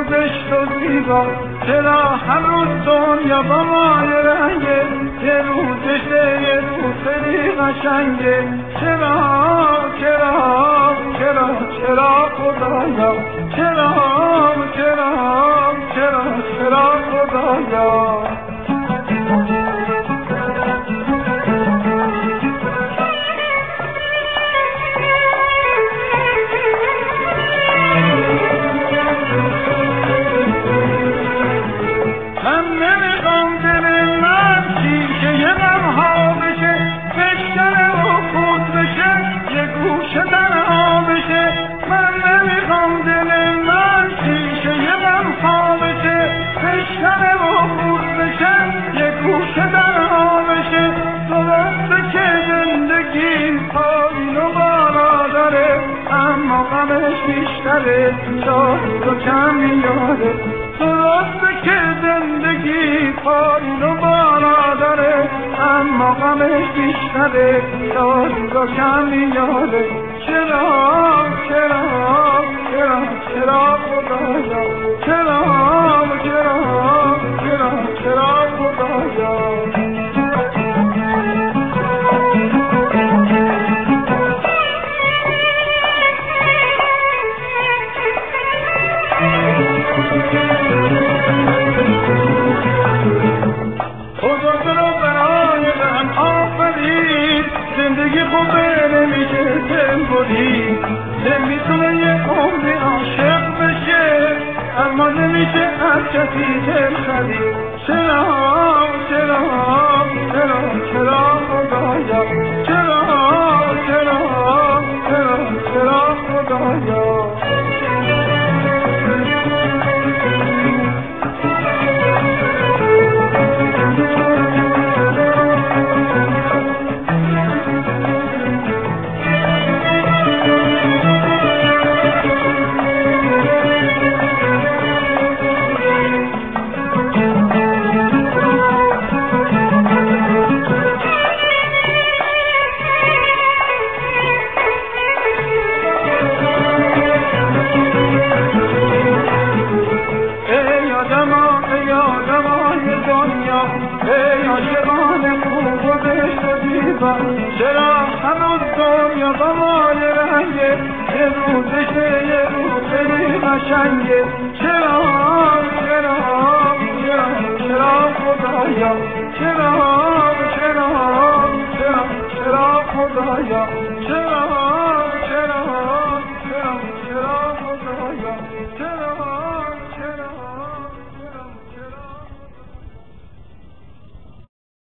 زشت و زیبا، چرا هنوز دنیا با مال رنگه، یه روزشه یه روز خیلی قشنگه. چرا چرا چرا چرا خدایا، چرا چرا چرا چرا خدایا. بیشتره شاد و کم میاره، درسته که زندگی پایین و بالا داره، اما غمش بیشتره شاد و کم میاره. چرا چرا چرا چرا خدایا، چرا چرا چرا چرا خدایا. زندگی خوبه نمیشه دل بودی، دل میتونه یه عمری عاشق بشه، اما نمیشه از کسی دل خرید. چرا چرا چرا چرا خدایا، چرا چرا چرا چرا خدایا. ای عاشقان خوب و زشت و زیبا، چرا هنوز دنیا با مال رنگه، یه روزشه یه روز خیلی قشنگه. چرا چرا چرا چرا خدایا، چرا چرا چرا چرا خدایا، چرا